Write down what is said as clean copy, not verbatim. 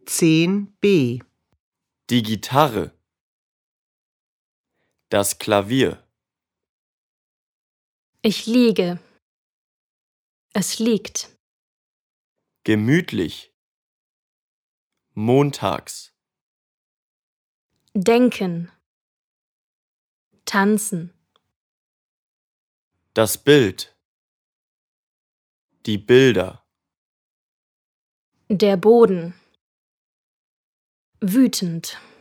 10b. Die Gitarre. Das Klavier. Ich liege. Es liegt. Gemütlich. Montags. Denken. Tanzen. Das Bild. Die Bilder. Der Boden. Wütend.